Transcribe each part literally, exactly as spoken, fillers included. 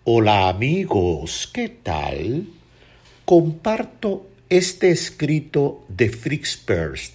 Hola amigos, ¿qué tal? Comparto este escrito de Fritz Perls.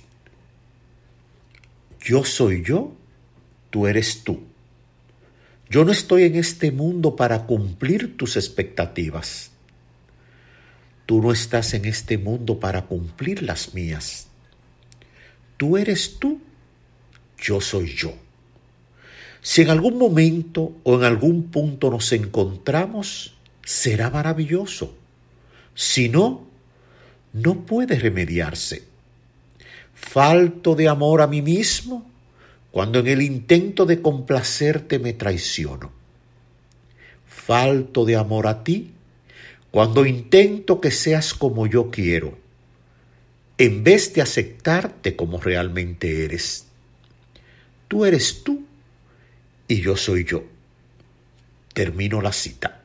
Yo soy yo, tú eres tú. Yo no estoy en este mundo para cumplir tus expectativas. Tú no estás en este mundo para cumplir las mías. Tú eres tú, yo soy yo. Si en algún momento o en algún punto nos encontramos, será maravilloso. Si no, no puede remediarse. Falto de amor a mí mismo cuando en el intento de complacerte me traiciono. Falto de amor a ti cuando intento que seas como yo quiero, en vez de aceptarte como realmente eres. Tú eres tú y yo soy yo. Termino la cita.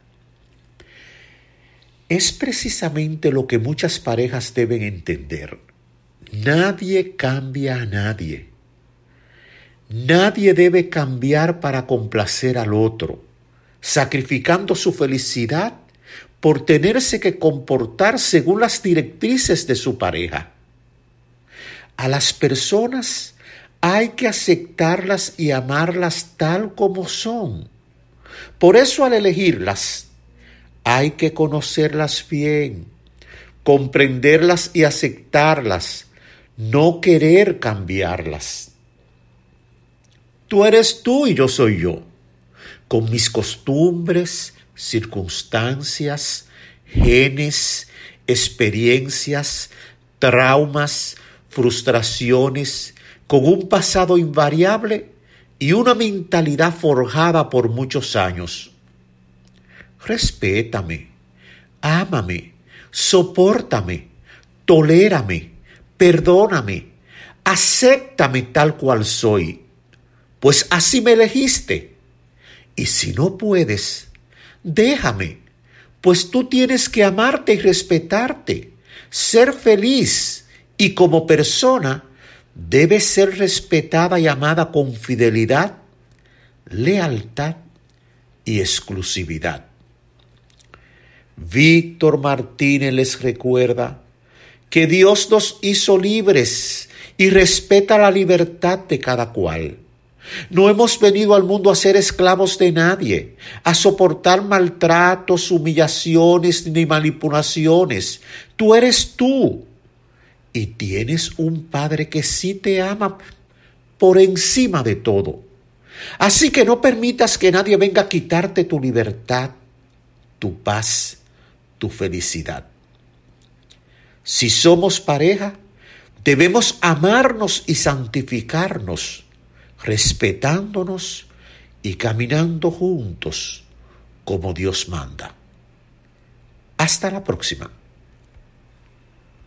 Es precisamente lo que muchas parejas deben entender. Nadie cambia a nadie. Nadie debe cambiar para complacer al otro, sacrificando su felicidad por tenerse que comportar según las directrices de su pareja. A las personas hay que aceptarlas y amarlas tal como son. Por eso al elegirlas, hay que conocerlas bien, comprenderlas y aceptarlas, no querer cambiarlas. Tú eres tú y yo soy yo, con mis costumbres, circunstancias, genes, experiencias, traumas, frustraciones, con un pasado invariable y una mentalidad forjada por muchos años. Respétame, ámame, sopórtame, tolérame, perdóname, acéptame tal cual soy, pues así me elegiste. Y si no puedes, déjame, pues tú tienes que amarte y respetarte, ser feliz y como persona debes ser respetada y amada con fidelidad, lealtad y exclusividad. Víctor Martínez les recuerda que Dios nos hizo libres y respeta la libertad de cada cual. No hemos venido al mundo a ser esclavos de nadie, a soportar maltratos, humillaciones ni manipulaciones. Tú eres tú y tienes un Padre que sí te ama por encima de todo. Así que no permitas que nadie venga a quitarte tu libertad, tu paz, tu felicidad. Si somos pareja, debemos amarnos y santificarnos, respetándonos y caminando juntos como Dios manda. Hasta la próxima.